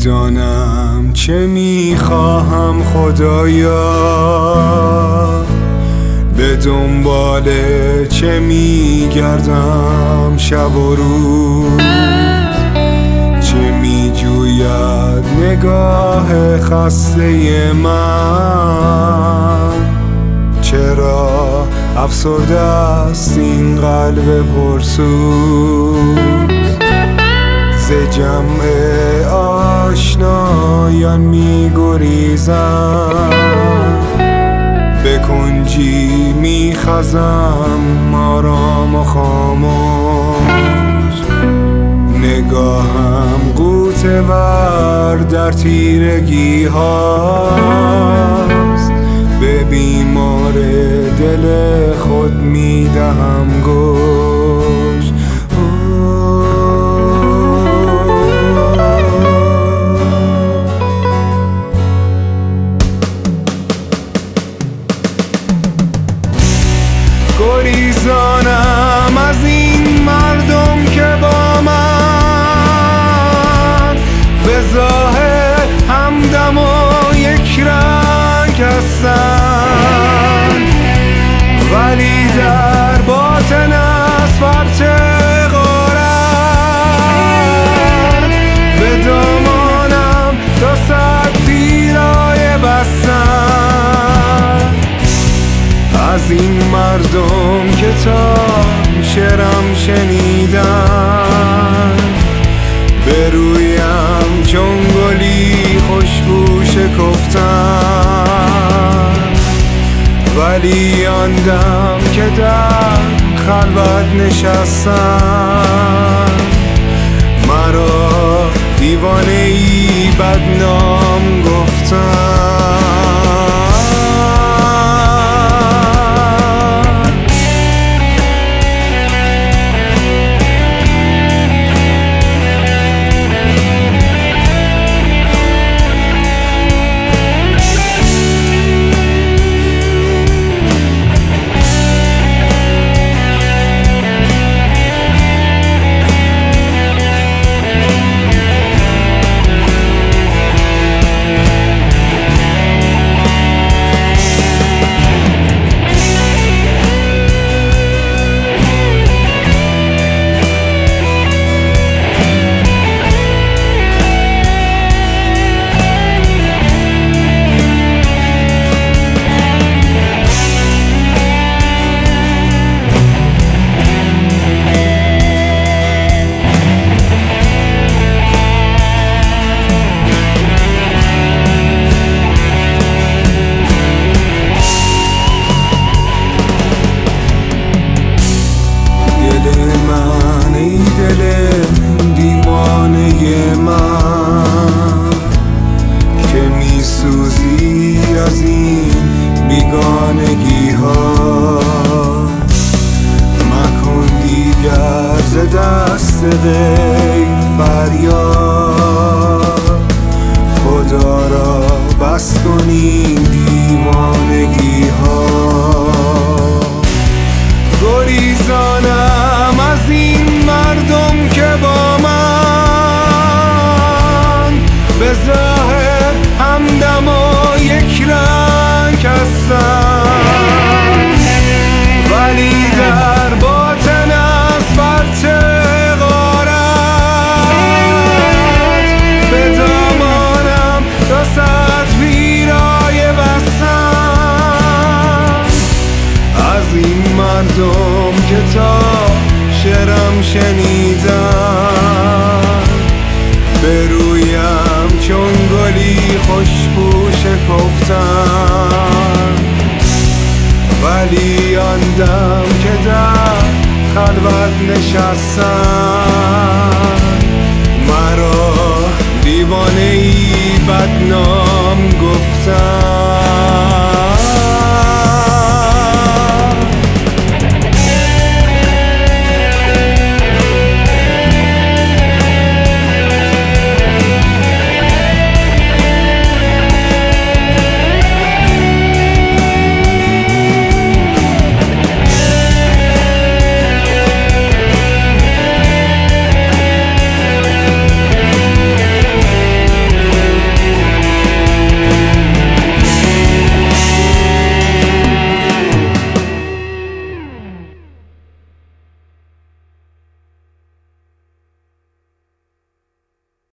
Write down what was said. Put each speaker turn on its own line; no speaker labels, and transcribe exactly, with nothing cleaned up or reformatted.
نمیدانم چه میخواهم خدایا، به دنبال چه میگردم شب و روز، چه میجوید نگاه خسته من، چرا افسرده است این قلب پرسوز، ز جمع آشنایان میگریزم، به کنجی میخزم آرام و خاموش، نگاهم غوطه ور در تیرگی هاست، به بیمار دل خود میدهم گوش. گریزانم از این مردم که با من به ظاهر همدم و یک رنگ هستن، ولی در باطن از فرط غارت به دامانم تا صد پیرایه بستن. از این مردم که تا شعرم شنیدن، به رویم چون گلی خوشبو شکفتن، ولی آن دم که در خلوت نشستن، مرا دیوانه ای بدنام گفتن. بیگانگی ها مکن دیگر ز دست غیر فریاد، خدا را بس کن این دیوانگی ها. گریزانم از این مردم که با من به ظاهر همدم و یک رنگ هستن، ولی در باطن از فرط غارت به دامانم تا صد پیرایه بستن. از این مردم که تا شعرم شنیدن، به رویم چون گلی خوشبو شکفتن، ولی آن دم که در خلوت نشستن، مرا دیوانه ای بدنام